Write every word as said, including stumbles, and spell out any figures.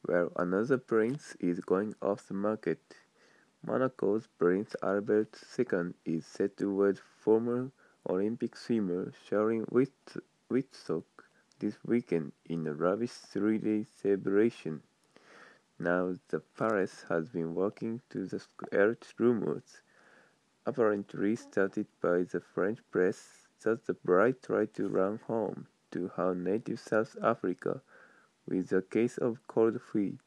Well, another prince is going off the market. Monaco's Prince Albert the Second is set to wed former Olympic swimmer Sharon Whit- Whitlock this weekend in a lavish three-day celebration. Now the palace has been working to the squelch rumors, apparently started by the French press, that the bride tried to run home to her native South Africa with a case of cold feet.